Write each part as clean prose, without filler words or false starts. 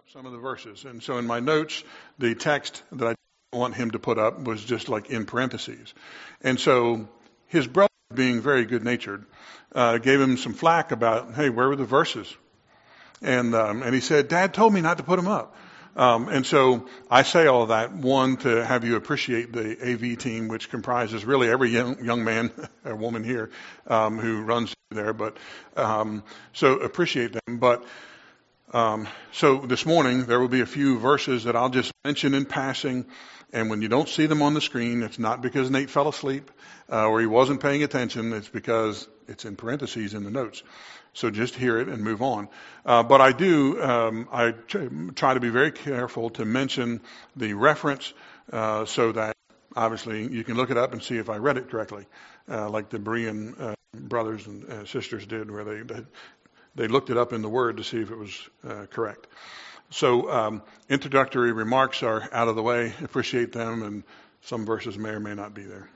up some of the verses. And so in my notes, the text that I didn't want him to put up was just like in parentheses. And so his brother, being very good-natured, gave him some flack about, hey, where were the verses? And he said, Dad told me not to put them up. And so I say all of that, one, to have you appreciate the AV team, which comprises really every young man or woman here who runs there. But so appreciate them. But so this morning there will be a few verses that I'll just mention in passing. And when you don't see them on the screen, it's not because Nate fell asleep or he wasn't paying attention. It's because it's in parentheses in the notes. So just hear it and move on. But I do, I try to be very careful to mention the reference so that obviously you can look it up and see if I read it correctly, like the Berean brothers and sisters did, where they looked it up in the Word to see if it was correct. So introductory remarks are out of the way. Appreciate them, and some verses may or may not be there.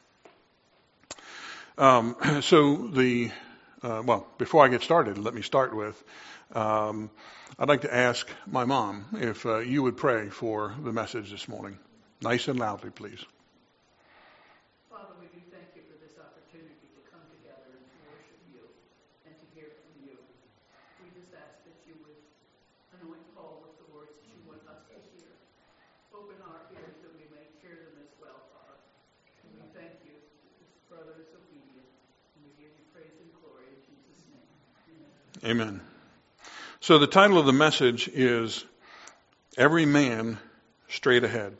Well, before I get started, let me start with, I'd like to ask my mom if you would pray for the message this morning. Nice and loudly, please. Father, we do thank you for this opportunity to come together and to worship you and to hear from you. We just ask that you would anoint Paul with the words that you want us to hear. Open our ears that we may hear them as well, Father. And we thank you that this brother is obedient. And we give you praise and glory in Jesus' name. Amen. So the title of the message is Every Man Straight Ahead.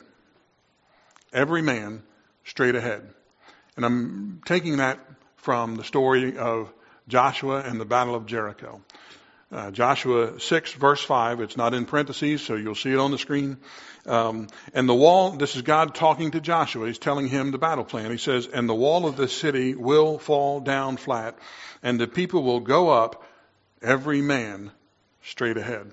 Every man straight ahead. And I'm taking that from the story of Joshua and the Battle of Jericho. Joshua 6, verse 5. It's not in parentheses, so you'll see it on the screen. And the wall, this is God talking to Joshua. He's telling him the battle plan. He says, and the wall of the city will fall down flat, and the people will go up, every man straight ahead.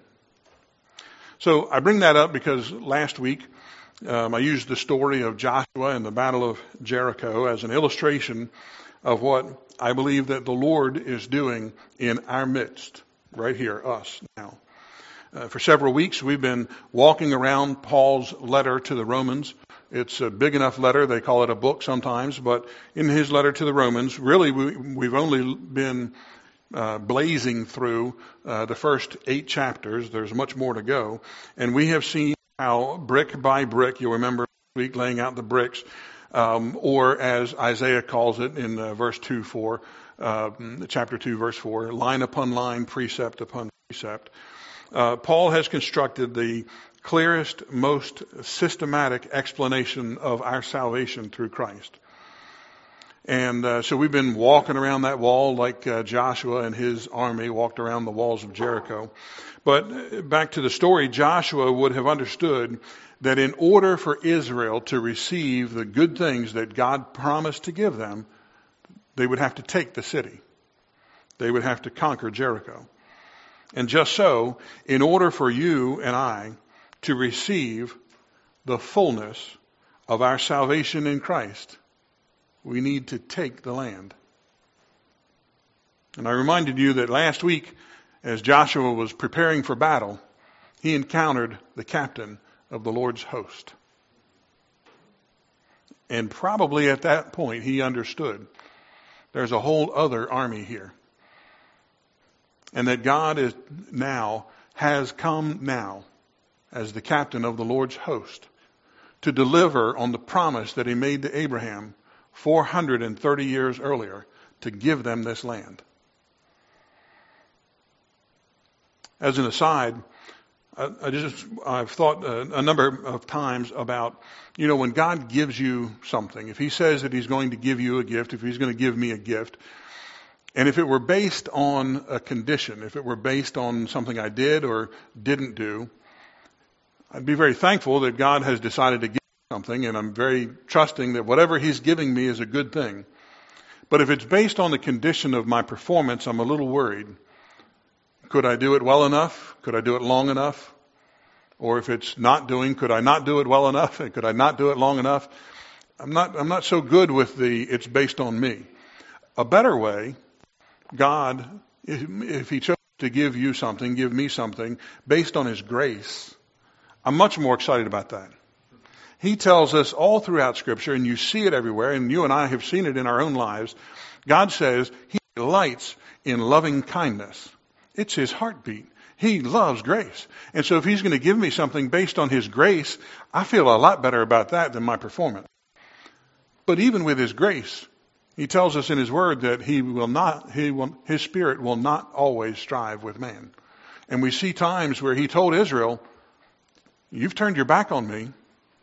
So I bring that up because last week, I used the story of Joshua and the Battle of Jericho as an illustration of what I believe that the Lord is doing in our midst, right here, us now. For several weeks, we've been walking around Paul's letter to the Romans. It's a big enough letter, they call it a book sometimes, but in his letter to the Romans, really we've only been blazing through the first 8 chapters. There's much more to go. And we have seen how brick by brick, you'll remember last week laying out the bricks, or as Isaiah calls it in verse 2:4, chapter 2, verse 4, line upon line, precept upon precept. Paul has constructed the clearest, most systematic explanation of our salvation through Christ. And so we've been walking around that wall like Joshua and his army walked around the walls of Jericho. But back to the story, Joshua would have understood that in order for Israel to receive the good things that God promised to give them, they would have to take the city. They would have to conquer Jericho. And just so, in order for you and I to receive the fullness of our salvation in Christ, we need to take the land. And I reminded you that last week, as Joshua was preparing for battle, he encountered the captain of the Lord's host. And probably at that point he understood there's a whole other army here. And that God has come now as the captain of the Lord's host to deliver on the promise that he made to Abraham 430 years earlier to give them this land. As an aside, I've thought a number of times about, when God gives you something, if he says that he's going to give you a gift, if he's going to give me a gift, and if it were based on a condition, if it were based on something I did or didn't do, I'd be very thankful that God has decided to give me something, and I'm very trusting that whatever he's giving me is a good thing. But if it's based on the condition of my performance, I'm a little worried. Could I do it well enough? Could I do it long enough? Or if it's not doing, could I not do it well enough? And could I not do it long enough? I'm not so good with it's based on me. A better way, God, if he chose to give you something, give me something, based on his grace, I'm much more excited about that. He tells us all throughout Scripture, and you see it everywhere, and you and I have seen it in our own lives. God says he delights in loving kindness. It's his heartbeat. He loves grace. And so if he's going to give me something based on his grace, I feel a lot better about that than my performance. But even with his grace, he tells us in his word that his spirit will not always strive with man. And we see times where he told Israel, you've turned your back on me,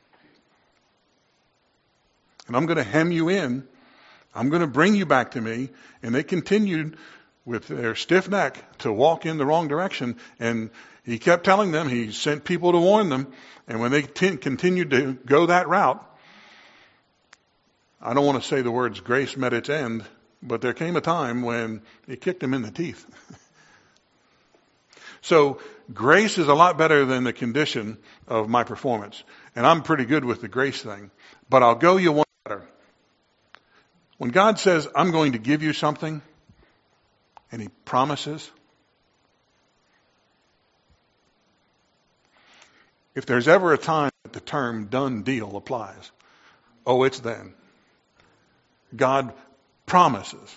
and I'm going to hem you in. I'm going to bring you back to me. And they continued with their stiff neck to walk in the wrong direction. And he kept telling them, he sent people to warn them. And when they continued to go that route, I don't want to say the words grace met its end, but there came a time when it kicked them in the teeth. So grace is a lot better than the condition of my performance. And I'm pretty good with the grace thing. But I'll go you one better. When God says, I'm going to give you something, and he promises, if there's ever a time that the term done deal applies, oh, it's then. God promises.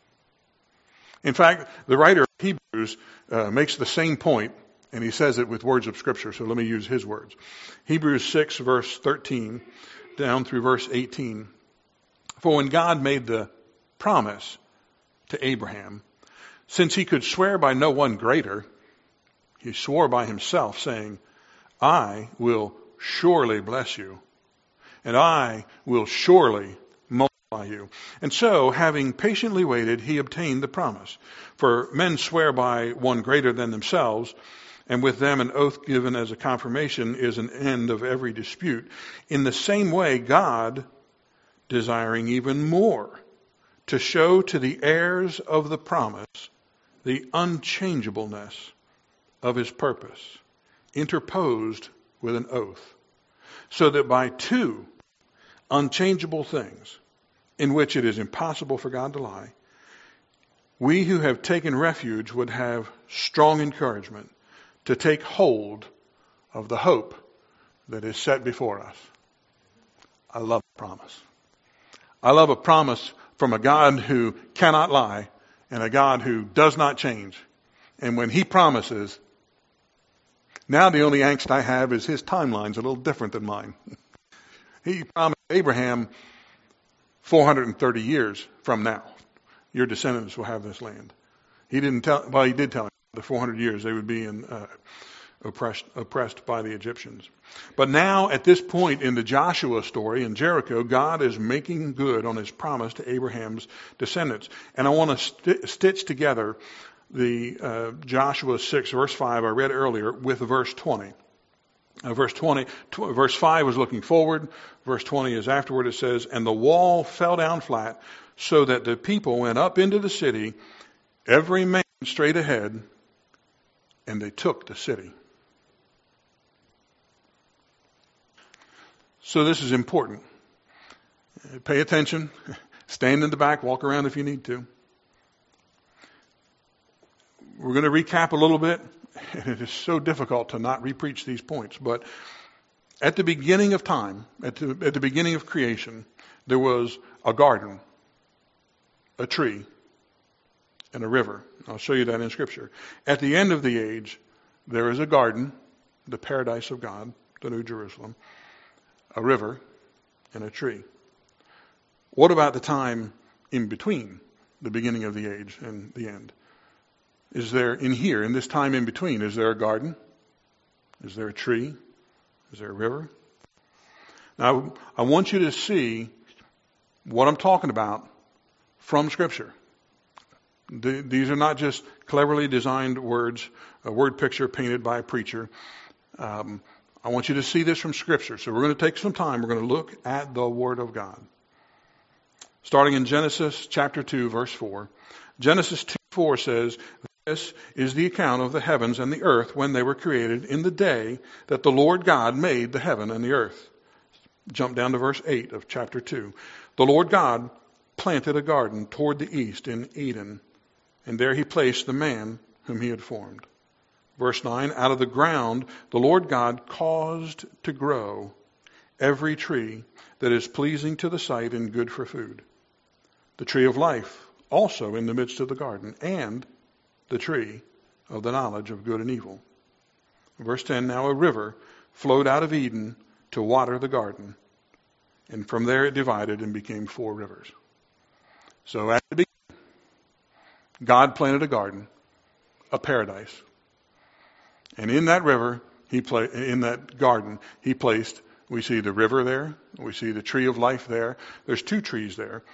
In fact, the writer of Hebrews makes the same point, and he says it with words of Scripture, so let me use his words. Hebrews 6, verse 13, down through verse 18. For when God made the promise to Abraham, since he could swear by no one greater, he swore by himself, saying, I will surely bless you, and I will surely multiply you. And so, having patiently waited, he obtained the promise. For men swear by one greater than themselves, and with them an oath given as a confirmation is an end of every dispute. In the same way, God, desiring even more to show to the heirs of the promise the unchangeableness of his purpose, interposed with an oath, so that by two unchangeable things, in which it is impossible for God to lie, we who have taken refuge would have strong encouragement to take hold of the hope that is set before us. I love a promise. I love a promise from a God who cannot lie and a God who does not change. And when he promises, now the only angst I have is his timeline's a little different than mine. He promised Abraham 430 years from now, your descendants will have this land. He did tell him the 400 years they would be oppressed by the Egyptians. But now, at this point in the Joshua story in Jericho, God is making good on his promise to Abraham's descendants. And I want to stitch together the Joshua 6, verse 5 I read earlier with verse 20. Verse 5 was looking forward. Verse 20 is afterward. It says, and the wall fell down flat so that the people went up into the city, every man straight ahead, and they took the city. So this is important. Pay attention. Stand in the back. Walk around if you need to. We're going to recap a little bit. And it is so difficult to not repreach these points. But at the beginning of time, at the beginning of creation, there was a garden, a tree, and a river. I'll show you that in Scripture. At the end of the age, there is a garden, the paradise of God, the New Jerusalem, a river, and a tree. What about the time in between the beginning of the age and the end? Is there in this time in between, is there a garden? Is there a tree? Is there a river? Now, I want you to see what I'm talking about from Scripture. These are not just cleverly designed words, a word picture painted by a preacher. I want you to see this from Scripture. So we're going to take some time. We're going to look at the Word of God. Starting in Genesis chapter 2, verse 4. Genesis 2:4 says, this is the account of the heavens and the earth when they were created in the day that the Lord God made the heaven and the earth. Jump down to verse 8 of chapter 2. The Lord God planted a garden toward the east in Eden, and there he placed the man whom he had formed. Verse 9, out of the ground the Lord God caused to grow every tree that is pleasing to the sight and good for food. The tree of life also in the midst of the garden, and the tree of the knowledge of good and evil. Verse 10, now a river flowed out of Eden to water the garden, and from there it divided and became 4 rivers. So at the beginning, God planted a garden, a paradise. And in that river, in that garden, he placed, we see the river there, we see the tree of life there. There's 2 trees there.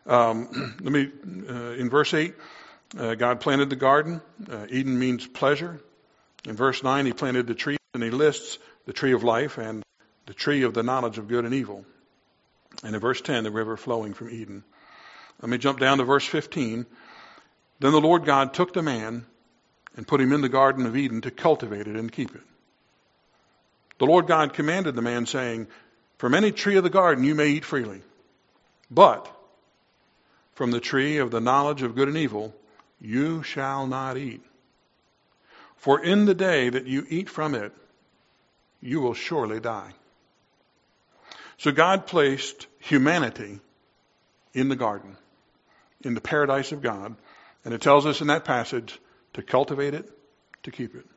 In verse 8, God planted the garden. Eden means pleasure. In verse 9, he planted the tree, and he lists the tree of life and the tree of the knowledge of good and evil. And in verse 10, the river flowing from Eden. Let me jump down to verse 15. Then the Lord God took the man and put him in the garden of Eden to cultivate it and keep it. The Lord God commanded the man, saying, from any tree of the garden you may eat freely, but from the tree of the knowledge of good and evil you shall not eat. For in the day that you eat from it, you will surely die. So God placed humanity in the garden, in the paradise of God, and it tells us in that passage to cultivate it, to keep it.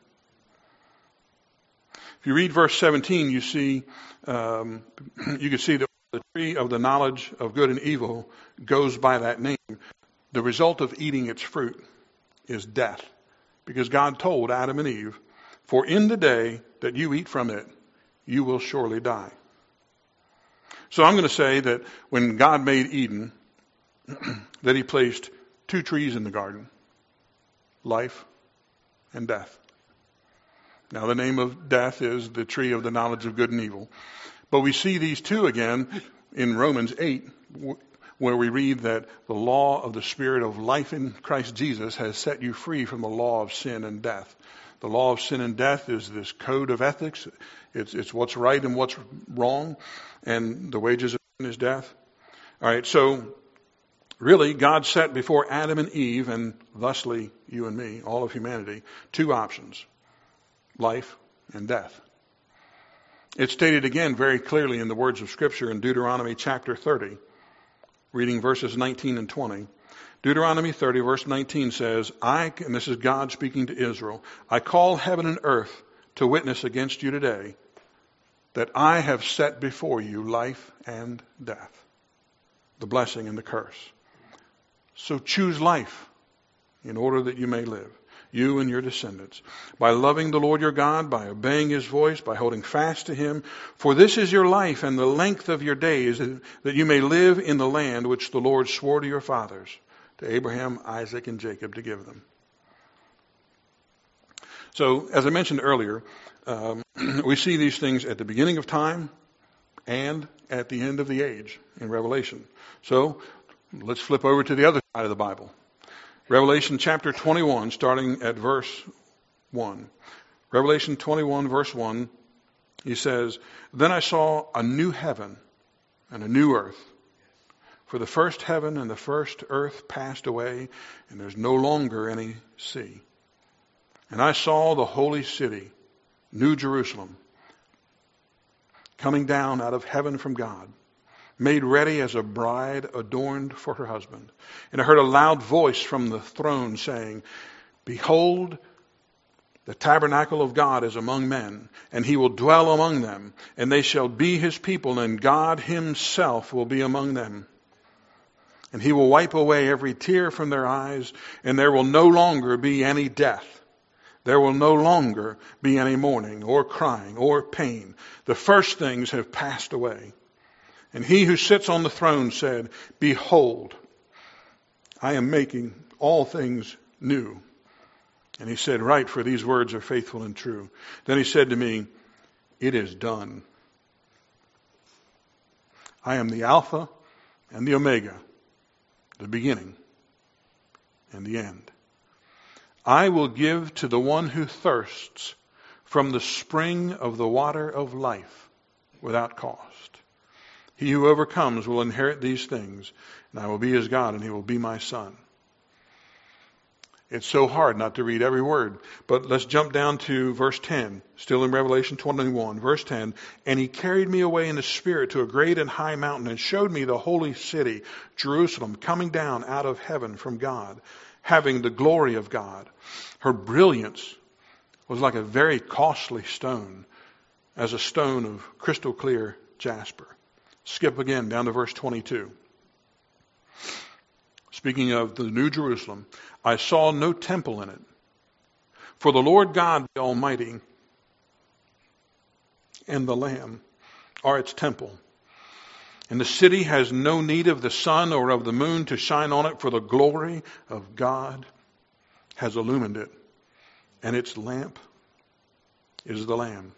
If you read verse 17, you see, you can see that the tree of the knowledge of good and evil goes by that name. The result of eating its fruit is death, because God told Adam and Eve, for in the day that you eat from it, you will surely die. So I'm going to say that when God made Eden, that he placed 2 trees in the garden, life and death. Now the name of death is the tree of the knowledge of good and evil. But we see these 2 again in Romans 8, where we read that the law of the Spirit of life in Christ Jesus has set you free from the law of sin and death. The law of sin and death is this code of ethics. It's what's right and what's wrong, and the wages of sin is death. All right, so really God set before Adam and Eve, and thusly you and me, all of humanity, 2 options, life and death. It's stated again very clearly in the words of Scripture in Deuteronomy chapter 30, reading verses 19 and 20. Deuteronomy 30, verse 19 says, and this is God speaking to Israel, I call heaven and earth to witness against you today that I have set before you life and death, the blessing and the curse. So choose life in order that you may live, you and your descendants, by loving the Lord your God, by obeying his voice, by holding fast to him. For this is your life and the length of your days, that you may live in the land which the Lord swore to your fathers, to Abraham, Isaac, and Jacob, to give them. So, as I mentioned earlier, we see these things at the beginning of time and at the end of the age in Revelation. So, let's flip over to the other side of the Bible. Revelation chapter 21, starting at verse 1. Revelation 21, verse 1, he says, Then I saw a new heaven and a new earth. For the first heaven and the first earth passed away, and there's no longer any sea. And I saw the holy city, New Jerusalem, coming down out of heaven from God, made ready as a bride adorned for her husband. And I heard a loud voice from the throne saying, Behold, the tabernacle of God is among men, and he will dwell among them, and they shall be his people, and God himself will be among them. And he will wipe away every tear from their eyes, and there will no longer be any death. There will no longer be any mourning or crying or pain. The first things have passed away. And he who sits on the throne said, Behold, I am making all things new. And he said, Write, for these words are faithful and true. Then he said to me, It is done. I am the Alpha and the Omega, the beginning and the end. I will give to the one who thirsts from the spring of the water of life without cost. He who overcomes will inherit these things, and I will be his God, and he will be my son. It's so hard not to read every word. But let's jump down to verse 10, still in Revelation 21, verse 10. And he carried me away in the spirit to a great and high mountain and showed me the holy city, Jerusalem, coming down out of heaven from God, having the glory of God. Her brilliance was like a very costly stone, as a stone of crystal clear jasper. Skip again down to verse 22. Speaking of the New Jerusalem, I saw no temple in it, for the Lord God the Almighty and the Lamb are its temple. And the city has no need of the sun or of the moon to shine on it, for the glory of God has illumined it, and its lamp is the Lamb.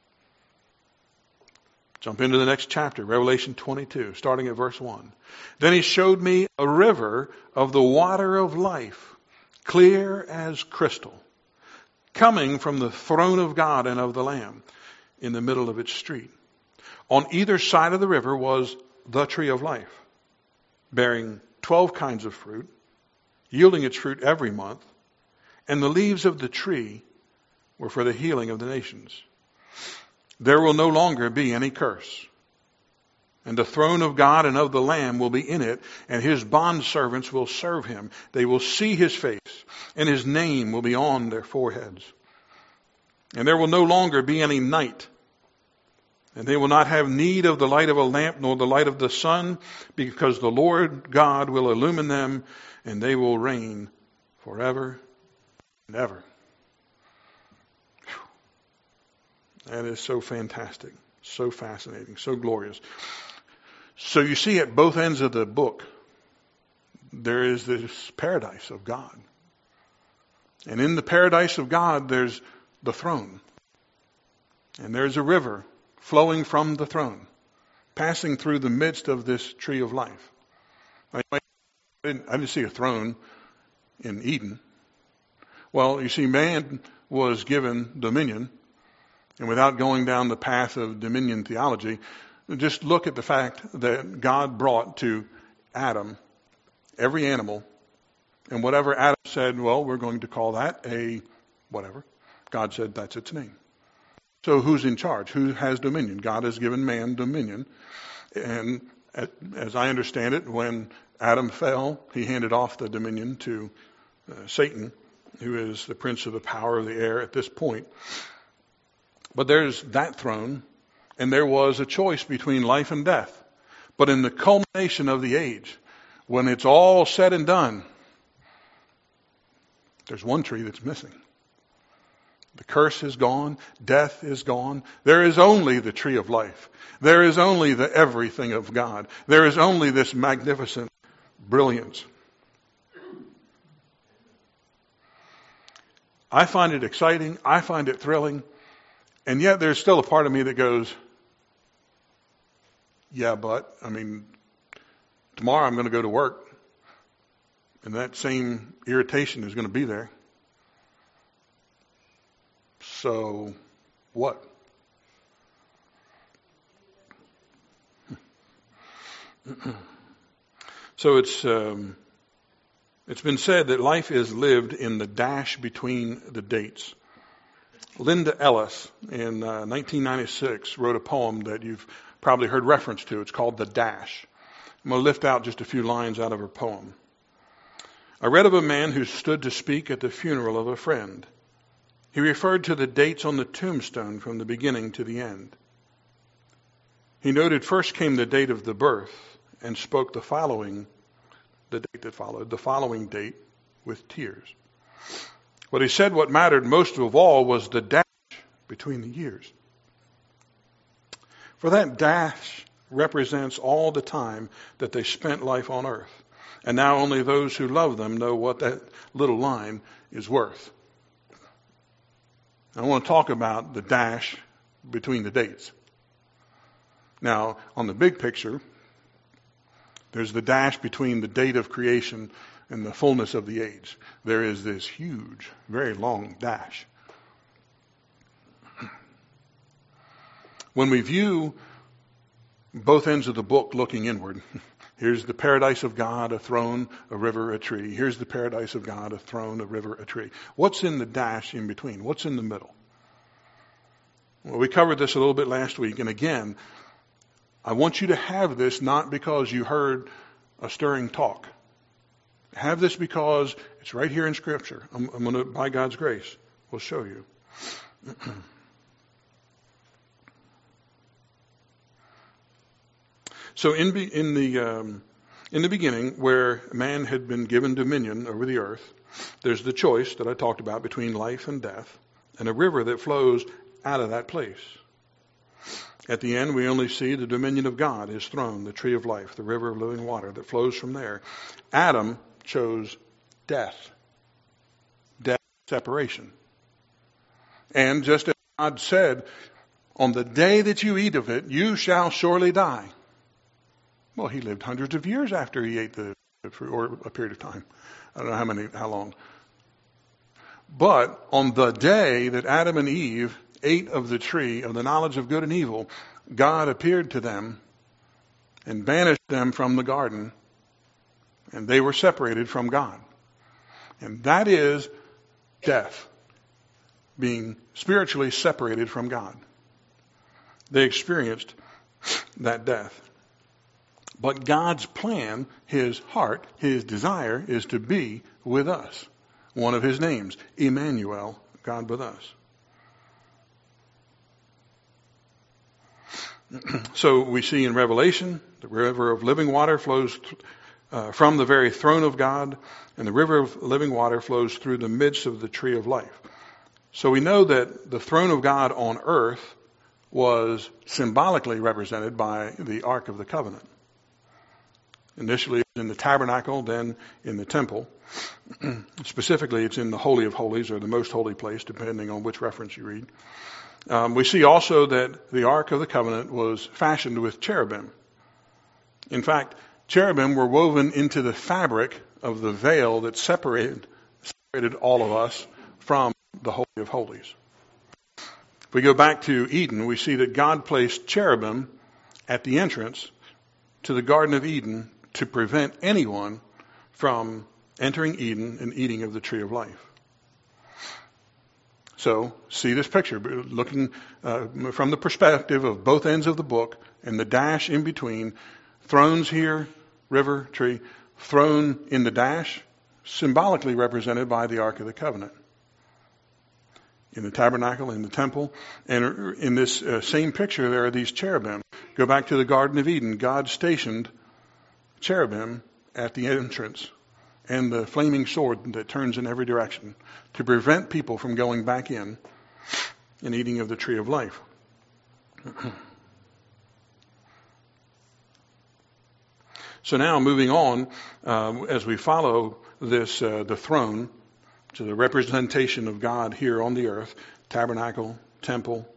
Jump into the next chapter, Revelation 22, starting at verse 1. Then he showed me a river of the water of life, clear as crystal, coming from the throne of God and of the Lamb in the middle of its street. On either side of the river was the tree of life, bearing 12 kinds of fruit, yielding its fruit every month, and the leaves of the tree were for the healing of the nations. There will no longer be any curse. And the throne of God and of the Lamb will be in it, and his bondservants will serve him. They will see his face, and his name will be on their foreheads. And there will no longer be any night. And they will not have need of the light of a lamp, nor the light of the sun, because the Lord God will illumine them, and they will reign forever and ever. That is so fantastic, so fascinating, so glorious. So you see at both ends of the book, there is this paradise of God. And in the paradise of God, there's the throne. And there's a river flowing from the throne, passing through the midst of this tree of life. I didn't see a throne in Eden. Well, you see, man was given dominion. And without going down the path of dominion theology, just look at the fact that God brought to Adam every animal, and whatever Adam said, well, we're going to call that a whatever. God said that's its name. So who's in charge? Who has dominion? God has given man dominion. And as I understand it, when Adam fell, he handed off the dominion to Satan, who is the prince of the power of the air at this point. But there's that throne, and there was a choice between life and death. But in the culmination of the age, when it's all said and done, there's one tree that's missing. The curse is gone. Death is gone. There is only the tree of life. There is only the everything of God. There is only this magnificent brilliance. I find it exciting. I find it thrilling. And yet there's still a part of me that goes, yeah, but, tomorrow I'm going to go to work. And that same irritation is going to be there. So, what? So it's been said that life is lived in the dash between the dates. Linda Ellis in 1996 wrote a poem that you've probably heard reference to. It's called The Dash. I'm going to lift out just a few lines out of her poem. I read of a man who stood to speak at the funeral of a friend. He referred to the dates on the tombstone from the beginning to the end. He noted first came the date of the birth and spoke the date that followed, the following date with tears. But he said what mattered most of all was the dash between the years. For that dash represents all the time that they spent life on earth. And now only those who love them know what that little line is worth. I want to talk about the dash between the dates. Now, on the big picture, there's the dash between the date of creation and the fullness of the age. There is this huge, very long dash. When we view both ends of the book looking inward, Here's the paradise of God, a throne, a river, a tree. Here's the paradise of God, a throne, a river, a tree. What's in the dash in between? What's in the middle? Well, we covered this a little bit last week. And again, I want you to have this not because you heard a stirring talk. Have this because it's right here in Scripture. I'm going to, by God's grace, we'll show you. So in the beginning, where man had been given dominion over the earth, there's the choice that I talked about between life and death, and a river that flows out of that place. At the end, we only see the dominion of God, his throne, the tree of life, the river of living water that flows from there. Adam chose death, separation. And just as God said, on the day that you eat of it, you shall surely die. Well, he lived hundreds of years after he ate the fruit, or a period of time. I don't know how long. But on the day that Adam and Eve ate of the tree of the knowledge of good and evil, God appeared to them and banished them from the garden, and they were separated from God. And that is death, being spiritually separated from God. They experienced that death. But God's plan, his heart, his desire is to be with us. One of his names, Emmanuel, God with us. So we see in Revelation, the river of living water flows from the very throne of God, and the river of living water flows through the midst of the tree of life. So we know that the throne of God on earth was symbolically represented by the Ark of the Covenant. Initially in the tabernacle, then in the temple. Specifically, it's in the Holy of Holies, or the most holy place, depending on which reference you read. We see also that the Ark of the Covenant was fashioned with cherubim. In fact, cherubim were woven into the fabric of the veil that separated all of us from the Holy of Holies. If we go back to Eden, we see that God placed cherubim at the entrance to the Garden of Eden to prevent anyone from entering Eden and eating of the tree of life. So, see this picture, looking from the perspective of both ends of the book, and the dash in between, thrones here, river, tree, throne in the dash, symbolically represented by the Ark of the Covenant. In the tabernacle, in the temple, and in this same picture, there are these cherubim. Go back to the Garden of Eden. God stationed cherubim at the entrance, and the flaming sword that turns in every direction to prevent people from going back in and eating of the tree of life. So now moving on, as we follow this, the throne, to the representation of God here on the earth, tabernacle, temple.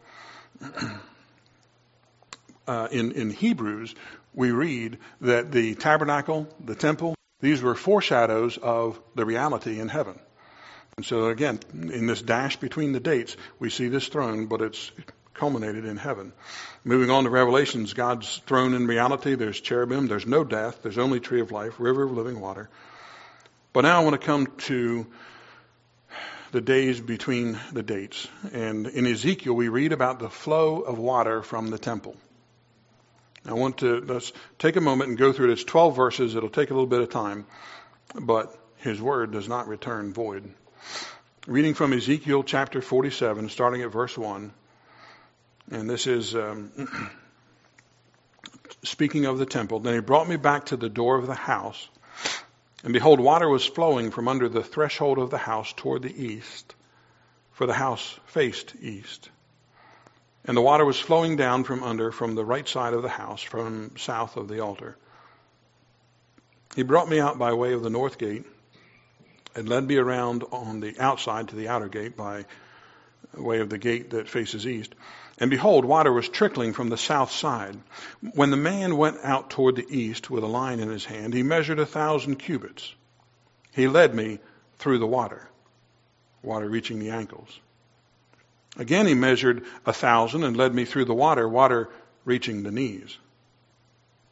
In Hebrews, we read that the tabernacle, the temple, these were foreshadows of the reality in heaven. And so again, in this dash between the dates, we see this throne, but it's culminated in heaven. Moving on to Revelations, God's throne in reality, there's cherubim, there's no death, there's only tree of life, river of living water. But now I want to come to the days between the dates. And in Ezekiel, we read about the flow of water from the temple. Let's take a moment and go through it. It's 12 verses. It'll take a little bit of time, but his word does not return void. Reading from Ezekiel chapter 47, starting at verse 1. And this is speaking of the temple. Then he brought me back to the door of the house, and behold, water was flowing from under the threshold of the house toward the east, for the house faced east. And the water was flowing down from the right side of the house, from south of the altar. He brought me out by way of the north gate, and led me around on the outside to the outer gate by way of the gate that faces east. And behold, water was trickling from the south side. When the man went out toward the east with a line in his hand, he measured 1,000 cubits. He led me through the water reaching the ankles. Again he measured 1,000 and led me through the water reaching the knees.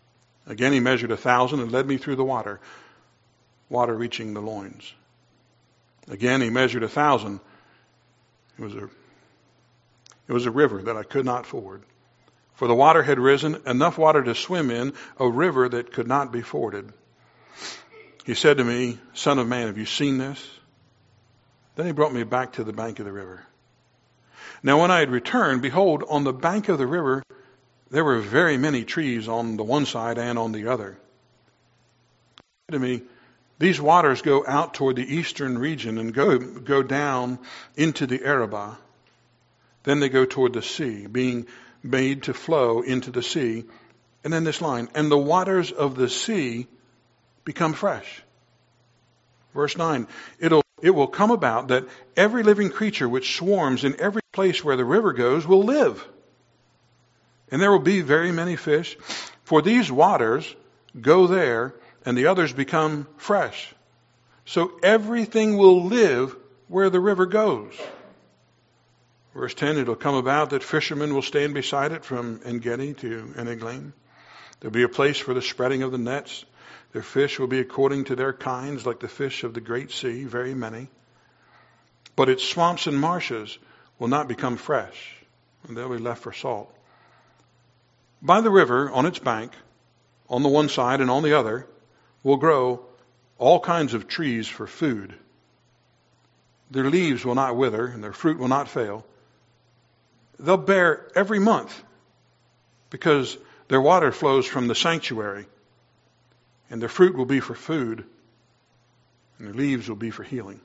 Again he measured 1,000 and led me through the water reaching the loins. Again he measured 1,000. It was a river that I could not ford. For the water had risen, enough water to swim in, a river that could not be forded. He said to me, Son of man, have you seen this? Then he brought me back to the bank of the river. Now when I had returned, behold, on the bank of the river there were very many trees on the one side and on the other. He said to me, these waters go out toward the eastern region and go down into the Arabah. Then they go toward the sea, being made to flow into the sea. And then this line, and the waters of the sea become fresh. Verse 9, it will come about that every living creature which swarms in every place where the river goes will live. And there will be very many fish, for these waters go there and the others become fresh. So everything will live where the river goes. Verse 10, it'll come about that fishermen will stand beside it from En-Gedi to En-Eglaim. There'll be a place for the spreading of the nets. Their fish will be according to their kinds, like the fish of the great sea, very many. But its swamps and marshes will not become fresh, and they'll be left for salt. By the river, on its bank, on the one side and on the other, will grow all kinds of trees for food. Their leaves will not wither, and their fruit will not fail. They'll bear every month, because their water flows from the sanctuary, and their fruit will be for food, and their leaves will be for healing.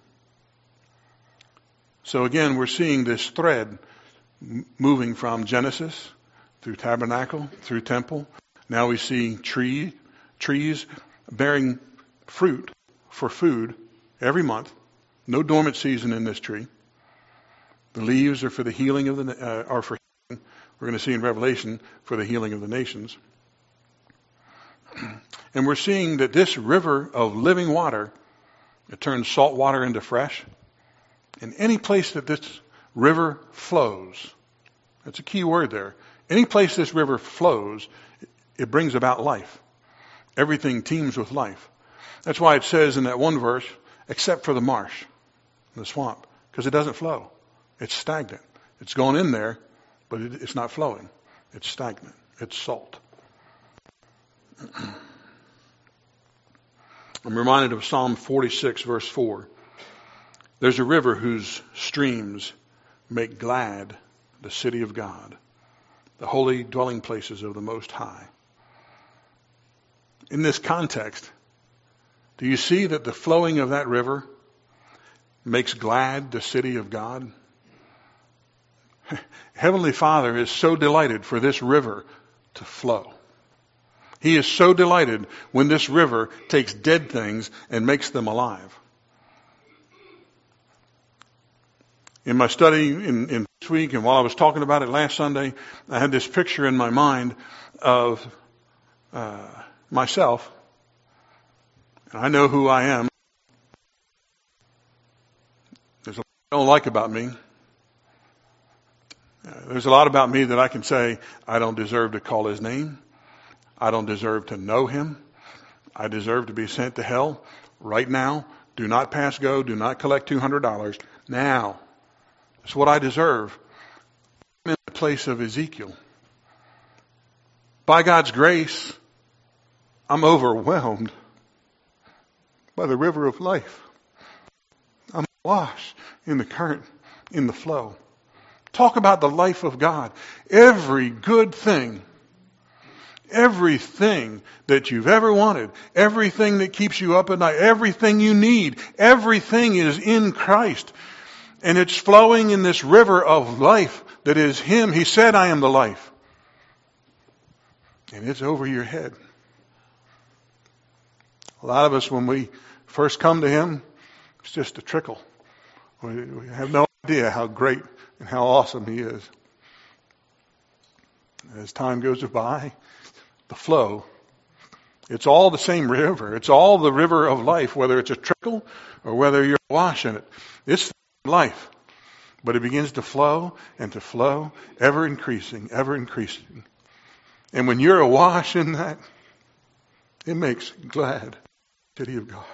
So again, we're seeing this thread moving from Genesis through tabernacle, through temple. Now we see trees bearing fruit for food every month. No dormant season in this tree. The leaves are for the healing of are for healing. We're going to see in Revelation for the healing of the nations. And we're seeing that this river of living water, it turns salt water into fresh. And any place that this river flows, that's a key word there. Any place this river flows, it brings about life. Everything teems with life. That's why it says in that one verse, except for the marsh, the swamp, because it doesn't flow. It's stagnant. It's going in there, but it's not flowing. It's stagnant. It's salt. I'm reminded of Psalm 46, verse 4. There's a river whose streams make glad the city of God, the holy dwelling places of the Most High. In this context, do you see that the flowing of that river makes glad the city of God? Heavenly Father is so delighted for this river to flow. He is so delighted when this river takes dead things and makes them alive. In my study in this week, and while I was talking about it last Sunday, I had this picture in my mind of myself. And I know who I am. There's a lot I don't like about me. There's a lot about me that I can say, I don't deserve to call his name. I don't deserve to know him. I deserve to be sent to hell right now. Do not pass go. Do not collect $200 now. It's what I deserve. I'm in the place of Ezekiel. By God's grace, I'm overwhelmed by the river of life. I'm washed in the current, in the flow. Talk about the life of God. Every good thing, everything that you've ever wanted, everything that keeps you up at night, everything you need, everything is in Christ. And it's flowing in this river of life that is Him. He said, I am the life. And it's over your head. A lot of us, when we first come to Him, it's just a trickle. We have no idea how great and how awesome He is. As time goes by, the flow, it's all the same river. It's all the river of life, whether it's a trickle or whether you're awash in it. It's life. But it begins to flow, ever increasing, ever increasing. And when you're awash in that, It makes glad the city of God.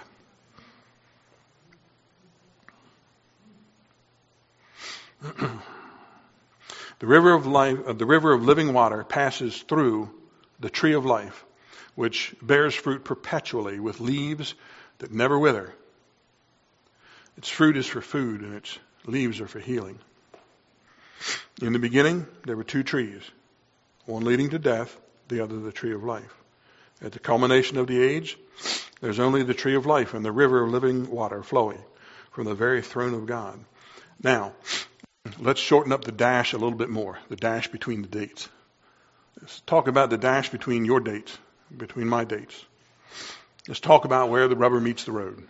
The river of life, the river of living water passes through the tree of life, which bears fruit perpetually with leaves that never wither. Its fruit is for food and its leaves are for healing. In the beginning, there were two trees, one leading to death, the other the tree of life. At the culmination of the age, there's only the tree of life and the river of living water flowing from the very throne of God. Now, let's shorten up the dash a little bit more, the dash between the dates. Let's talk about the dash between your dates, between my dates. Let's talk about where the rubber meets the road.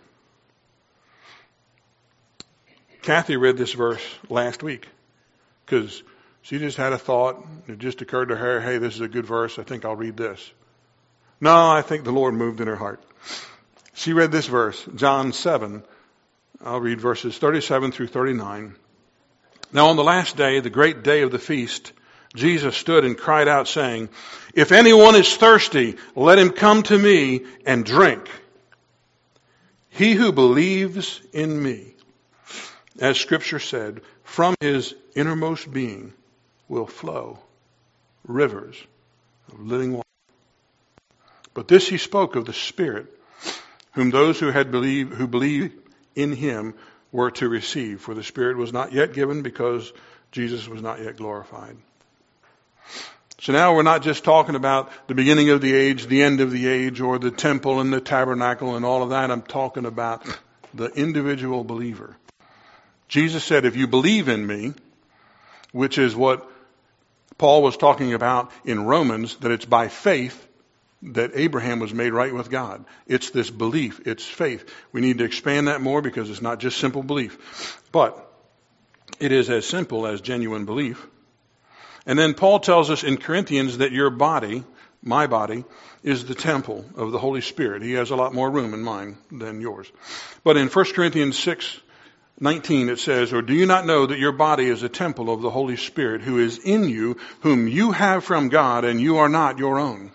Kathy read this verse last week because she just had a thought. It just occurred to her, hey, this is a good verse. I think I'll read this. No, I think the Lord moved in her heart. She read this verse, John 7. I'll read verses 37 through 39. Now on the last day, the great day of the feast, Jesus stood and cried out saying, if anyone is thirsty, let him come to me and drink. He who believes in me, as Scripture said, from his innermost being will flow rivers of living water. But this he spoke of the Spirit, whom those who believe in him were to receive. For the Spirit was not yet given because Jesus was not yet glorified. So now we're not just talking about the beginning of the age, the end of the age, or the temple and the tabernacle and all of that. I'm talking about the individual believer. Jesus said, if you believe in me, which is what Paul was talking about in Romans, that it's by faith that Abraham was made right with God. It's this belief. It's faith. We need to expand that more because it's not just simple belief. But it is as simple as genuine belief. And then Paul tells us in Corinthians that your body, my body, is the temple of the Holy Spirit. He has a lot more room in mine than yours. But in 1 Corinthians 6:19 it says, or do you not know that your body is a temple of the Holy Spirit who is in you, whom you have from God, and you are not your own?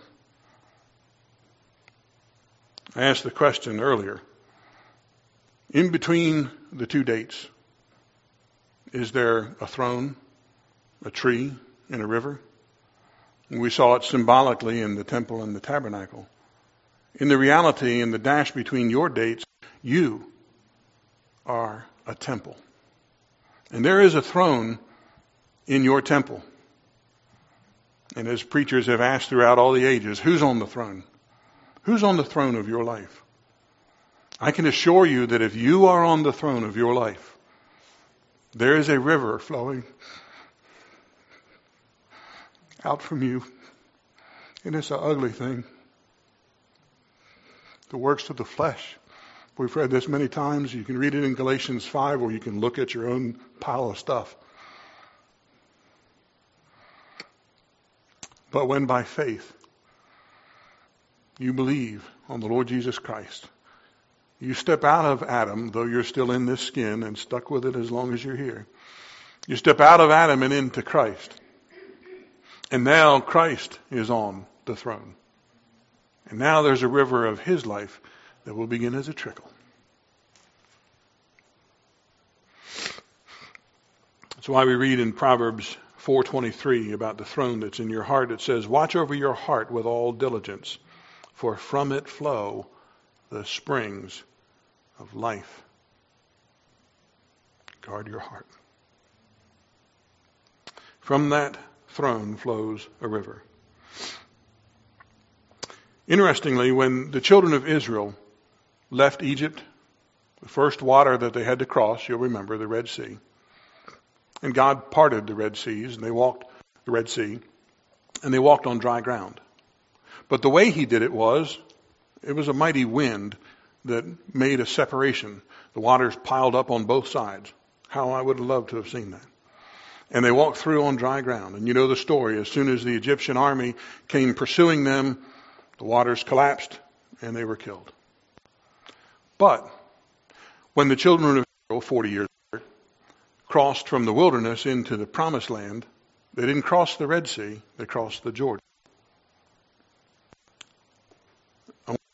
I asked the question earlier. In between the two dates, is there a throne, a tree, and a river? And we saw it symbolically in the temple and the tabernacle. In the reality, in the dash between your dates, you are a temple. And there is a throne in your temple. And as preachers have asked throughout all the ages, who's on the throne? Who's on the throne of your life? I can assure you that if you are on the throne of your life, there is a river flowing out from you. And it's an ugly thing. The works of the flesh. We've read this many times. You can read it in Galatians 5, or you can look at your own pile of stuff. But when by faith you believe on the Lord Jesus Christ, you step out of Adam, though you're still in this skin and stuck with it as long as you're here. You step out of Adam and into Christ. And now Christ is on the throne. And now there's a river of his life that will begin as a trickle. That's why we read in Proverbs 4:23 about the throne that's in your heart. It says, watch over your heart with all diligence, for from it flow the springs of life. Guard your heart. From that throne flows a river. Interestingly, when the children of Israel left Egypt, the first water that they had to cross, you'll remember, the Red Sea. And God parted the Red Seas, and they walked the Red Sea, and they walked on dry ground. But the way he did it was a mighty wind that made a separation. The waters piled up on both sides. How I would have loved to have seen that. And they walked through on dry ground. And you know the story. As soon as the Egyptian army came pursuing them, the waters collapsed and they were killed. But when the children of Israel, 40 years later, crossed from the wilderness into the promised land, they didn't cross the Red Sea, they crossed the Jordan. I want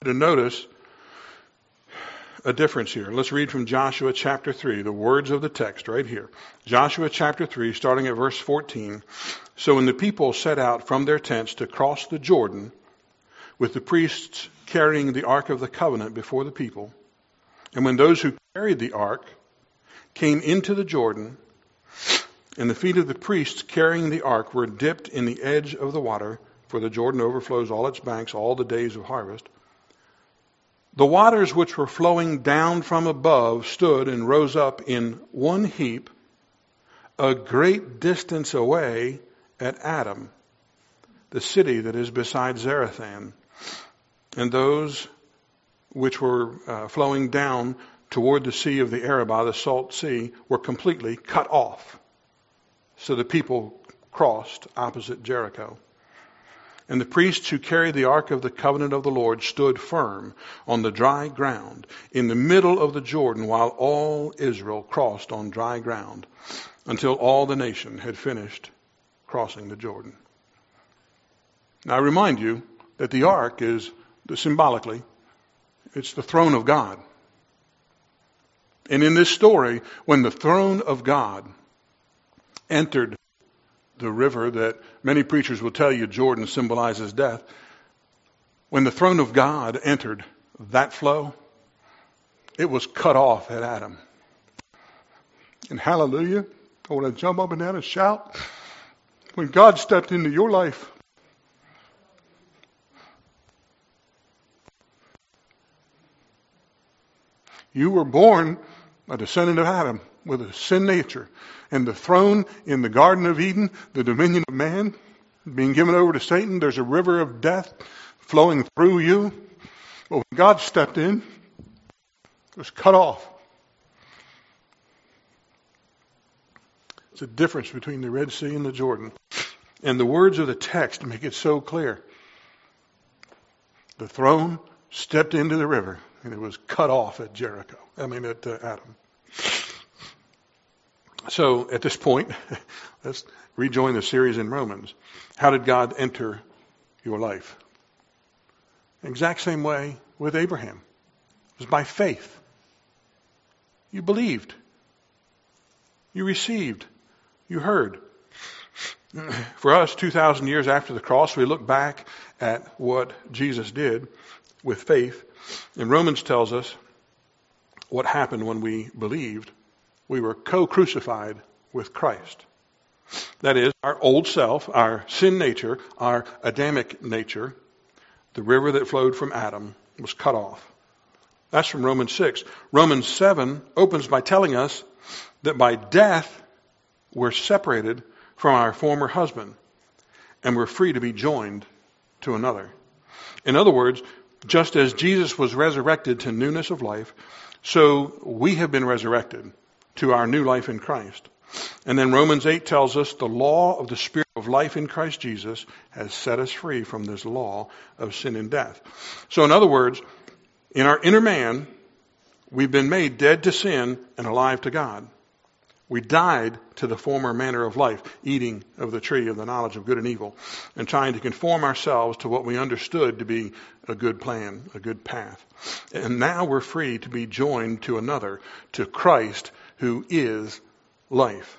to notice a difference here. Let's read from Joshua chapter 3, the words of the text right here. Joshua chapter 3, starting at verse 14. So when the people set out from their tents to cross the Jordan, with the priests carrying the Ark of the Covenant before the people, and when those who carried the Ark came into the Jordan, and the feet of the priests carrying the Ark were dipped in the edge of the water, for the Jordan overflows all its banks all the days of harvest, the waters which were flowing down from above stood and rose up in one heap a great distance away at Adam, the city that is beside Zarethan. And those which were flowing down toward the sea of the Arabah, the salt sea, were completely cut off. So the people crossed opposite Jericho. And the priests who carried the Ark of the Covenant of the Lord stood firm on the dry ground in the middle of the Jordan, while all Israel crossed on dry ground until all the nation had finished crossing the Jordan. Now I remind you that the Ark is, symbolically, it's the throne of God. And in this story, when the throne of God entered the river that many preachers will tell you Jordan symbolizes death, when the throne of God entered that flow, it was cut off at Adam. And hallelujah, I want to jump up and down and shout. When God stepped into your life, you were born a descendant of Adam with a sin nature. And the throne in the Garden of Eden, the dominion of man, being given over to Satan, there's a river of death flowing through you. But when God stepped in, it was cut off. It's a difference between the Red Sea and the Jordan. And the words of the text make it so clear. The throne stepped into the river, and it was cut off at Adam. So at this point, let's rejoin the series in Romans. How did God enter your life? Exact same way with Abraham. It was by faith. You believed. You received. You heard. For us, 2,000 years after the cross, we look back at what Jesus did with faith. And Romans tells us what happened when we believed. We were co-crucified with Christ. That is, our old self, our sin nature, our Adamic nature, the river that flowed from Adam, was cut off. That's from Romans 6. Romans 7 opens by telling us that by death we're separated from our former husband and we're free to be joined to another. In other words, just as Jesus was resurrected to newness of life, so we have been resurrected to our new life in Christ. And then Romans 8 tells us the law of the Spirit of life in Christ Jesus has set us free from this law of sin and death. So in other words, in our inner man, we've been made dead to sin and alive to God. We died to the former manner of life, eating of the tree of the knowledge of good and evil, and trying to conform ourselves to what we understood to be a good plan, a good path. And now we're free to be joined to another, to Christ, who is life.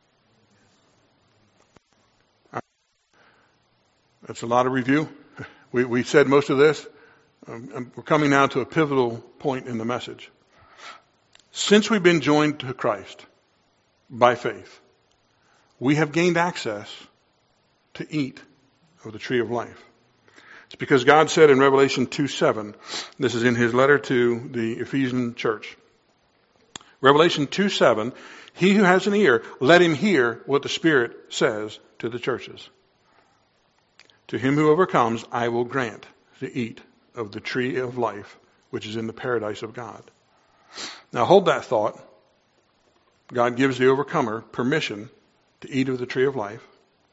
That's a lot of review. We said most of this. We're coming now to a pivotal point in the message. Since we've been joined to Christ by faith, we have gained access to eat of the tree of life. It's because God said in Revelation 2:7, this is in his letter to the Ephesian church. Revelation 2:7, he who has an ear, let him hear what the Spirit says to the churches. To him who overcomes, I will grant to eat of the tree of life, which is in the paradise of God. Now hold that thought. God gives the overcomer permission to eat of the tree of life.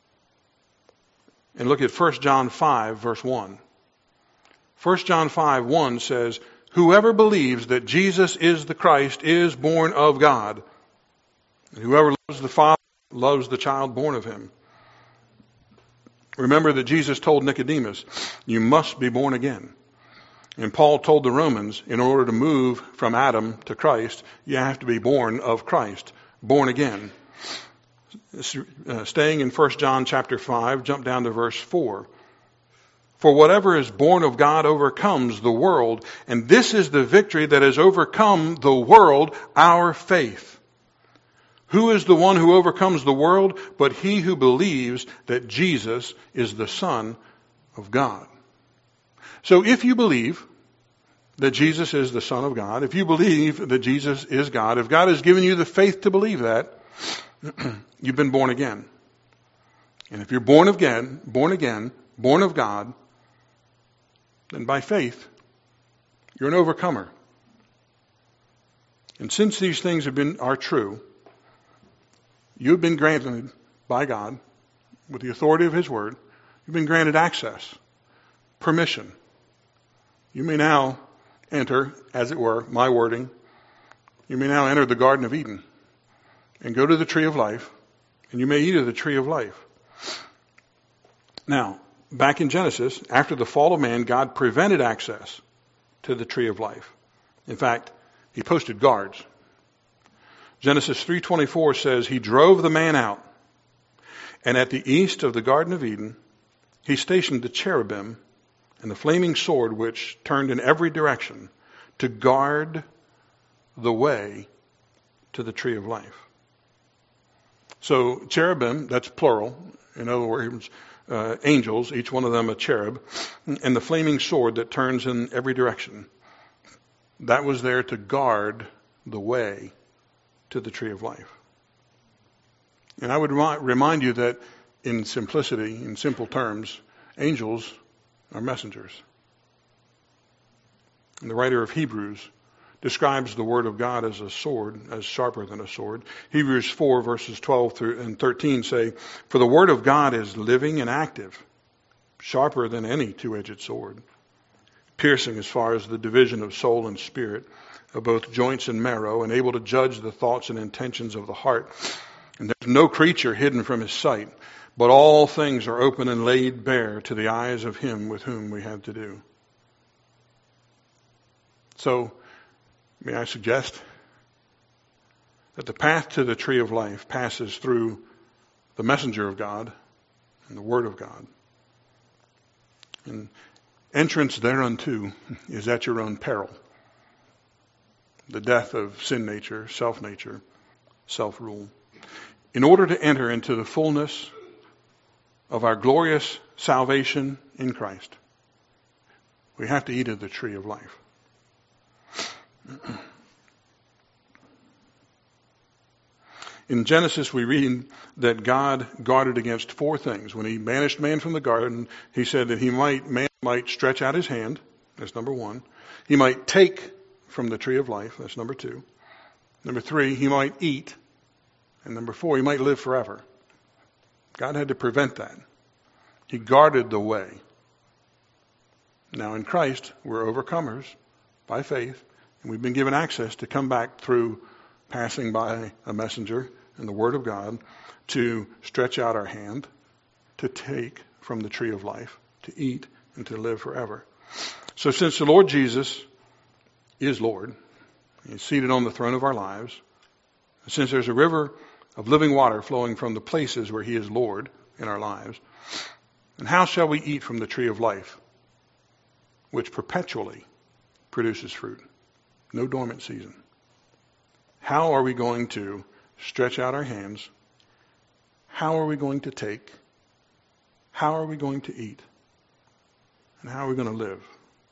And look at 1 John 5, verse 1. 1 John 5:1 says, whoever believes that Jesus is the Christ is born of God. And whoever loves the Father loves the child born of him. Remember that Jesus told Nicodemus, you must be born again. And Paul told the Romans, in order to move from Adam to Christ, you have to be born of Christ, born again. Staying in 1 John chapter 5, jump down to verse 4. For whatever is born of God overcomes the world, and this is the victory that has overcome the world, our faith. Who is the one who overcomes the world but he who believes that Jesus is the Son of God? So if you believe that Jesus is the Son of God, if you believe that Jesus is God, if God has given you the faith to believe that, you've been born again. And if you're born of God, then by faith, you're an overcomer. And since these things are true, you've been granted by God, with the authority of His Word, you've been granted access, permission. You may now enter, as it were, my wording, you may now enter the Garden of Eden and go to the tree of life, and you may eat of the tree of life. Now, back in Genesis, after the fall of man, God prevented access to the tree of life. In fact, He posted guards. Genesis 3:24 says, He drove the man out, and at the east of the Garden of Eden, He stationed the cherubim and the flaming sword which turned in every direction to guard the way to the tree of life. So cherubim, that's plural. In other words, angels, each one of them a cherub, and the flaming sword that turns in every direction. That was there to guard the way to the tree of life. And I would remind you that in simplicity, in simple terms, angels are messengers. And the writer of Hebrews describes the word of God as a sword, as sharper than a sword. Hebrews 4 verses 12 and 13 say, For the word of God is living and active, sharper than any two-edged sword, piercing as far as the division of soul and spirit, of both joints and marrow, and able to judge the thoughts and intentions of the heart. And there's no creature hidden from His sight, but all things are open and laid bare to the eyes of Him with whom we have to do. So, may I suggest that the path to the tree of life passes through the messenger of God and the Word of God. And entrance thereunto is at your own peril. The death of sin nature, self-rule. In order to enter into the fullness of our glorious salvation in Christ, we have to eat of the tree of life. In Genesis, we read that God guarded against four things. When He banished man from the garden, He said that man might stretch out his hand. That's number one. He might take from the tree of life. That's number two. Number three, he might eat. And number four, he might live forever. God had to prevent that. He guarded the way. Now in Christ, we're overcomers by faith, and we've been given access to come back through passing by a messenger and the Word of God to stretch out our hand, to take from the tree of life, to eat and to live forever. So since the Lord Jesus is Lord, He's seated on the throne of our lives, since there's a river of living water flowing from the places where He is Lord in our lives, and how shall we eat from the tree of life, which perpetually produces fruit? No dormant season. How are we going to stretch out our hands? How are we going to take? How are we going to eat? And how are we going to live?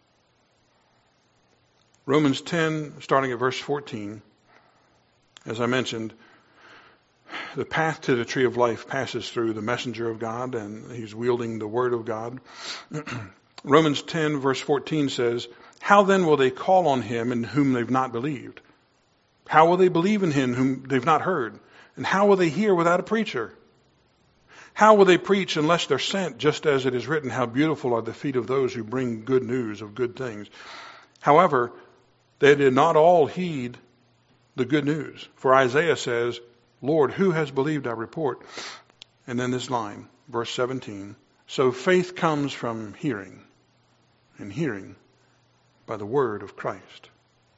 Romans 10, starting at verse 14, as I mentioned, the path to the tree of life passes through the messenger of God, and he's wielding the Word of God. Romans 10, verse 14 says, How then will they call on Him in whom they've not believed? How will they believe in Him whom they've not heard? And how will they hear without a preacher? How will they preach unless they're sent? Just as it is written, how beautiful are the feet of those who bring good news of good things. However, they did not all heed the good news. For Isaiah says, Lord, who has believed our report? And then this line, verse 17. So faith comes from hearing, and hearing by the word of Christ.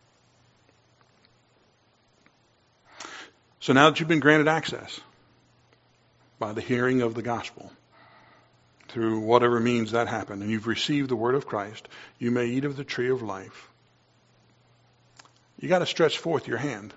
So now that you've been granted access by the hearing of the gospel, through whatever means that happened, and you've received the word of Christ, you may eat of the tree of life. You got to stretch forth your hand.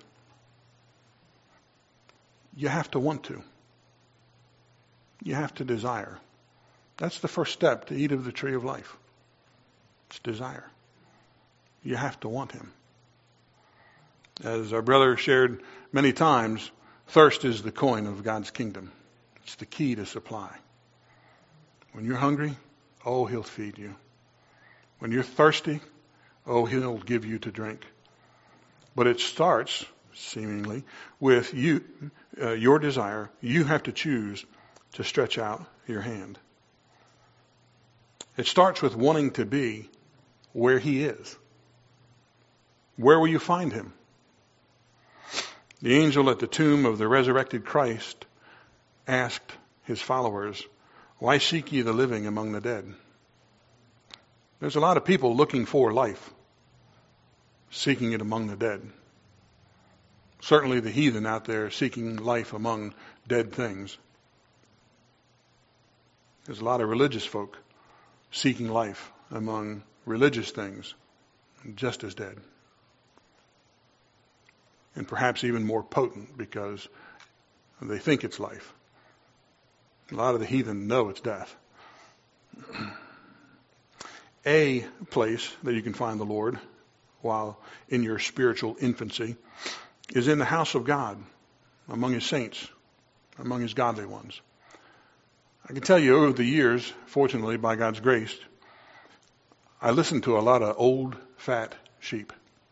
You have to want to. You have to desire. That's the first step to eat of the tree of life. It's desire. You have to want him. As our brother shared many times, thirst is the coin of God's kingdom. It's the key to supply. When you're hungry, oh, he'll feed you. When you're thirsty, oh, he'll give you to drink. But it starts, seemingly, with you, your desire. You have to choose to stretch out your hand. It starts with wanting to be where he is. Where will you find him? The angel at the tomb of the resurrected Christ asked his followers, "Why seek ye the living among the dead?" There's a lot of people looking for life, seeking it among the dead. Certainly the heathen out there seeking life among dead things. There's a lot of religious folk seeking life among religious things, just as dead. And perhaps even more potent because they think it's life. A lot of the heathen know it's death. A place that you can find the Lord while in your spiritual infancy is in the house of God, among his saints, among his godly ones. I can tell you over the years, fortunately by God's grace, I listened to a lot of old fat sheep.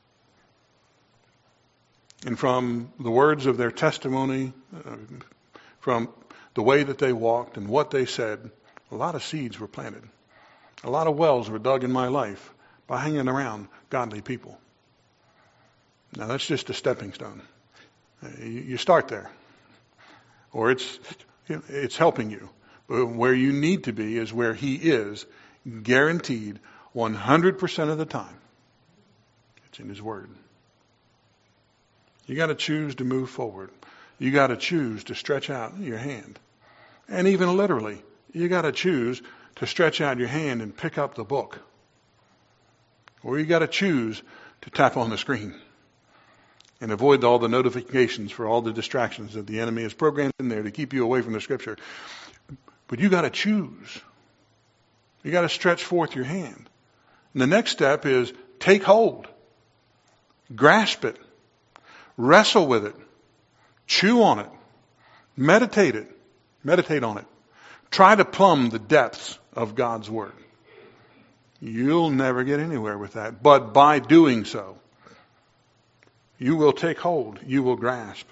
And from the words of their testimony, from the way that they walked and what they said, a lot of seeds were planted. A lot of wells were dug in my life by hanging around godly people. Now that's just a stepping stone. You start there. Or it's helping you. But where you need to be is where he is, guaranteed 100% of the time. It's in his word. You got to choose to move forward. You got to choose to stretch out your hand. And even literally, you got to choose to stretch out your hand and pick up the book. Or you got to choose to tap on the screen and avoid all the notifications for all the distractions that the enemy has programmed in there to keep you away from the scripture. But you got to choose. You got to stretch forth your hand. And the next step is take hold. Grasp it. Wrestle with it. Chew on it. Meditate on it. Try to plumb the depths of God's word. You'll never get anywhere with that. But by doing so, you will take hold. You will grasp.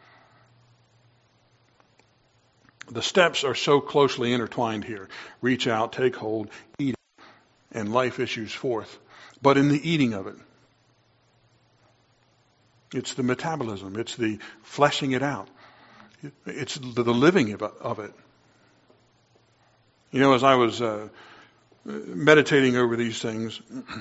The steps are so closely intertwined here. Reach out, take hold, eat it, and life issues forth. But in the eating of it, it's the metabolism. It's the fleshing it out. It's the living of it. You know, as I was meditating over these things,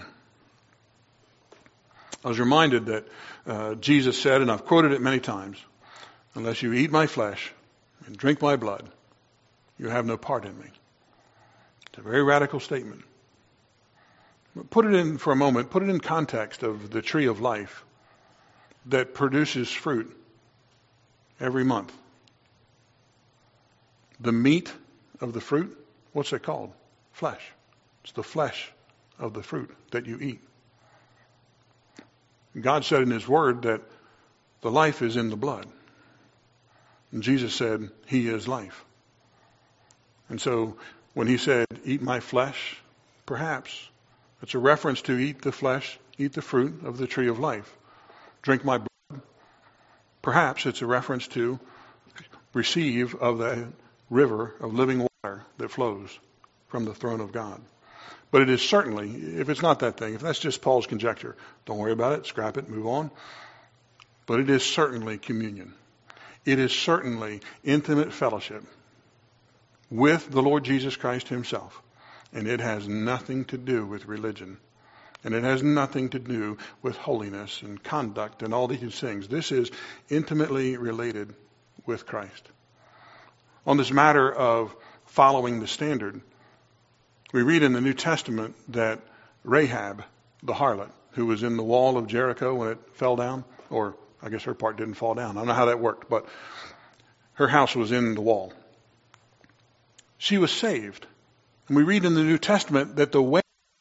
I was reminded that Jesus said, and I've quoted it many times, "Unless you eat my flesh and drink my blood, you have no part in me." It's a very radical statement. But put it in for a moment, put it in context of the tree of life that produces fruit every month. The meat of the fruit, what's it called? Flesh. It's the flesh of the fruit that you eat. God said in his word that the life is in the blood. And Jesus said, he is life. And so when he said, eat my flesh, perhaps it's a reference to eat the flesh, eat the fruit of the tree of life. Drink my blood. Perhaps it's a reference to receive of the river of living water that flows from the throne of God. But it is certainly, if it's not that thing, if that's just Paul's conjecture, don't worry about it, scrap it, move on. But it is certainly communion. It is certainly intimate fellowship with the Lord Jesus Christ himself. And it has nothing to do with religion. And it has nothing to do with holiness and conduct and all these things. This is intimately related with Christ. On this matter of following the standard, we read in the New Testament that Rahab, the harlot, who was in the wall of Jericho when it fell down, or I guess her part didn't fall down. I don't know how that worked, but her house was in the wall. She was saved. And we read in the New Testament that the way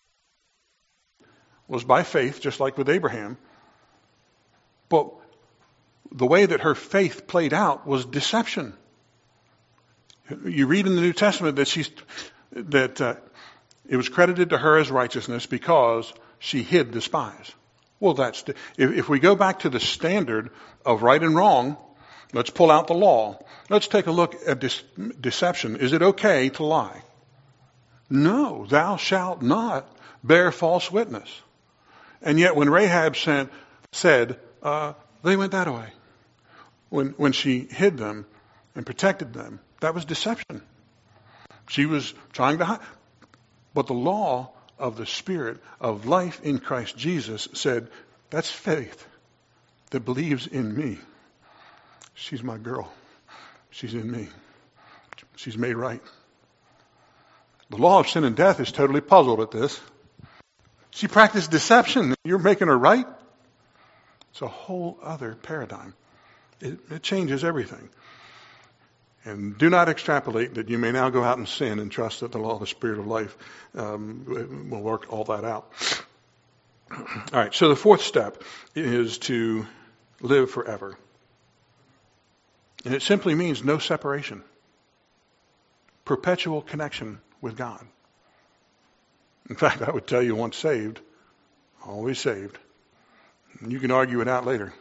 was by faith, just like with Abraham. But the way that her faith played out was deception. You read in the New Testament that it was credited to her as righteousness because she hid the spies. Well, if we go back to the standard of right and wrong, let's pull out the law. Let's take a look at deception. Is it okay to lie? No, thou shalt not bear false witness. And yet when Rahab said, they went that way. When she hid them and protected them, that was deception. She was trying to hide. But the law of the Spirit of life in Christ Jesus said, that's faith that believes in me. She's my girl. She's in me. She's made right. The law of sin and death is totally puzzled at this. She practiced deception. You're making her right? It's a whole other paradigm. It changes everything. And do not extrapolate that you may now go out and sin and trust that the law of the Spirit of life will work all that out. All right, so the fourth step is to live forever. And it simply means no separation. Perpetual connection with God. In fact, I would tell you once saved, always saved. And you can argue it out later.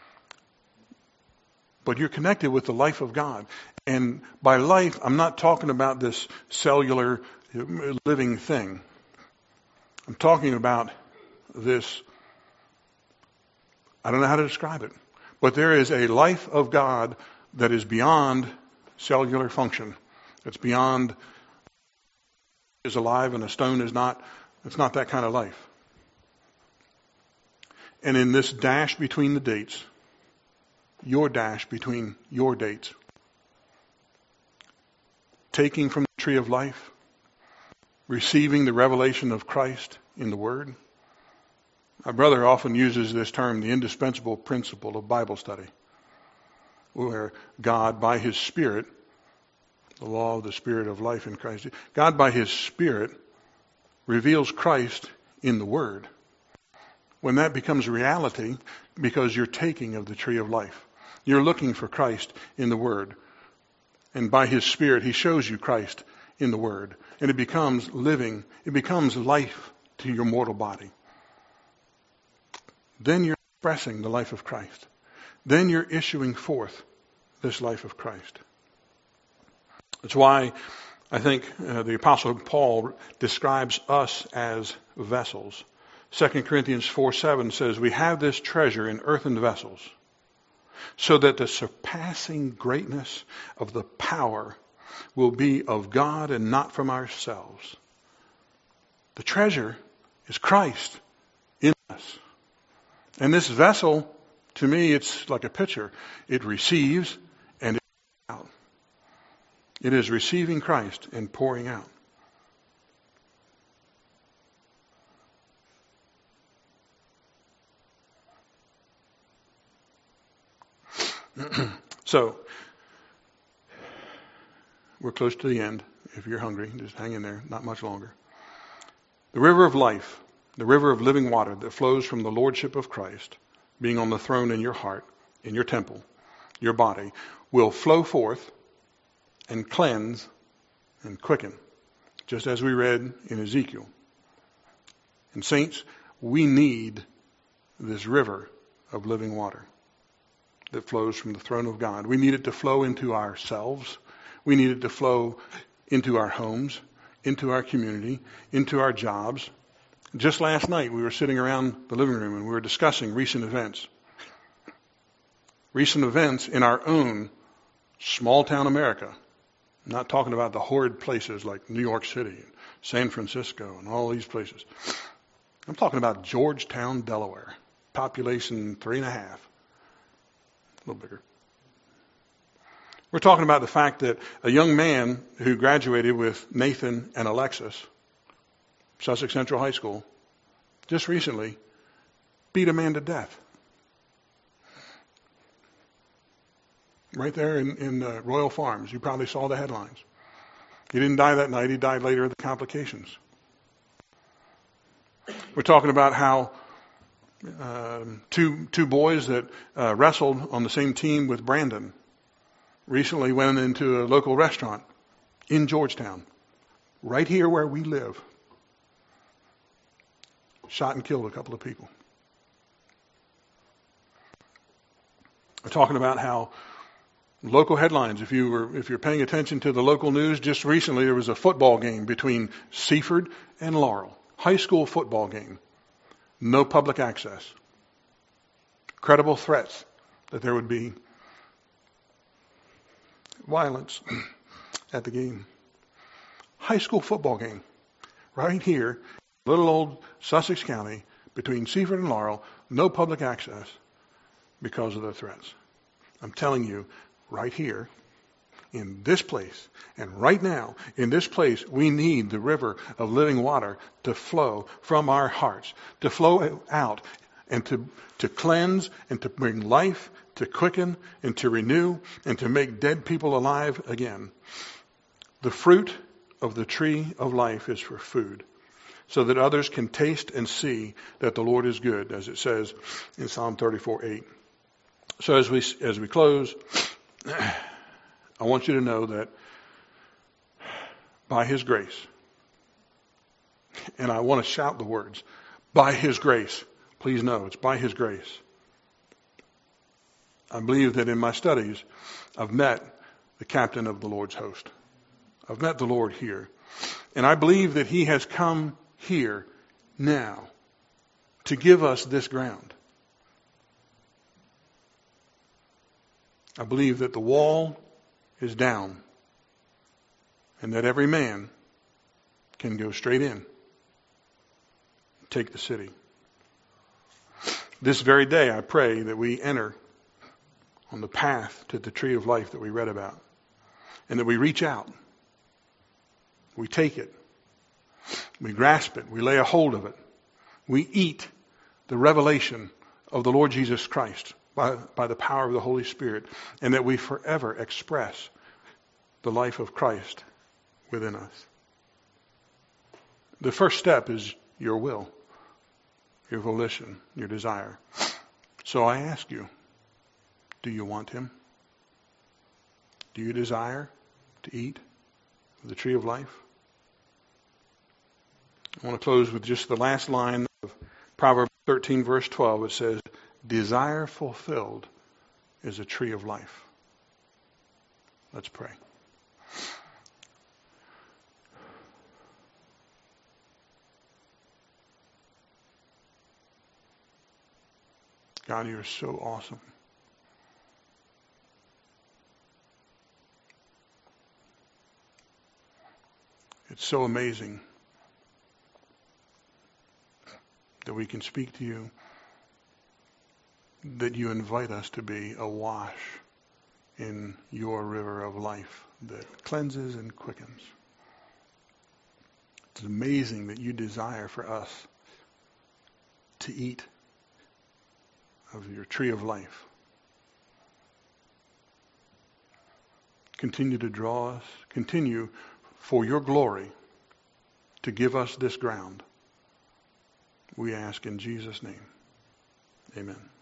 But you're connected with the life of God. And by life, I'm not talking about this cellular living thing. I'm talking about this, I don't know how to describe it, but there is a life of God that is beyond cellular function. It's beyond is alive and a stone is not. It's not that kind of life. And in this dash between the dates, your dash between your dates, taking from the tree of life, receiving the revelation of Christ in the Word. My brother often uses this term, the indispensable principle of Bible study, where God, by His Spirit, the law of the Spirit of life in Christ, God, by His Spirit, reveals Christ in the Word. When that becomes reality, because you're taking of the tree of life, you're looking for Christ in the Word. And by His Spirit, He shows you Christ in the Word. And it becomes living, it becomes life to your mortal body. Then you're expressing the life of Christ. Then you're issuing forth this life of Christ. That's why I think the Apostle Paul describes us as vessels. 2 Corinthians 4:7 says, we have this treasure in earthen vessels, so that the surpassing greatness of the power will be of God and not from ourselves. The treasure is Christ in us. And this vessel, to me, it's like a pitcher. It receives and it pours out. It is receiving Christ and pouring out. So, we're close to the end. If you're hungry, just hang in there. Not much longer. The river of life, the river of living water that flows from the Lordship of Christ, being on the throne in your heart, in your temple, your body, will flow forth and cleanse and quicken, just as we read in Ezekiel. And saints, we need this river of living water that flows from the throne of God. We need it to flow into ourselves. We need it to flow into our homes, into our community, into our jobs. Just last night, we were sitting around the living room and we were discussing recent events. Recent events in our own small town America. I'm not talking about the horrid places like New York City and San Francisco and all these places. I'm talking about Georgetown, Delaware. Population 3.5. A little bigger. We're talking about the fact that a young man who graduated with Nathan and Alexis, Sussex Central High School, just recently beat a man to death. Right there in Royal Farms. You probably saw the headlines. He didn't die that night. He died later of the complications. We're talking about how two boys that wrestled on the same team with Brandon recently went into a local restaurant in Georgetown, right here where we live. Shot and killed a couple of people. We're talking about how local headlines, if you're paying attention to the local news, just recently there was a football game between Seaford and Laurel. High school football game. No public access. Credible threats that there would be violence at the game. High school football game. Right here, little old Sussex County, between Seaford and Laurel, no public access because of the threats. I'm telling you, right here, in this place, and right now, in this place, we need the river of living water to flow from our hearts, to flow out and to cleanse and to bring life, to quicken and to renew and to make dead people alive again. The fruit of the tree of life is for food, so that others can taste and see that the Lord is good, as it says in Psalm 34:8. So as we close, I want you to know that by His grace, and I want to shout the words, by His grace, please know it's by His grace. I believe that in my studies, I've met the captain of the Lord's host. I've met the Lord here. And I believe that He has come here now to give us this ground. I believe that the wall is down and that every man can go straight in and take the city. This very day, I pray that we enter on the path to the tree of life that we read about, and that we reach out, we take it, we grasp it, we lay a hold of it, we eat the revelation of the Lord Jesus Christ by the power of the Holy Spirit, and that we forever express the life of Christ within us. The first step is your will, your volition, your desire. So I ask you, do you want Him? Do you desire to eat of the tree of life? I want to close with just the last line of Proverbs 13, verse 12. It says, desire fulfilled is a tree of life. Let's pray. God, you're so awesome. It's so amazing that we can speak to you, that you invite us to be awash in your river of life that cleanses and quickens. It's amazing that you desire for us to eat of your tree of life. Continue to draw us, continue for your glory to give us this ground. We ask in Jesus' name. Amen.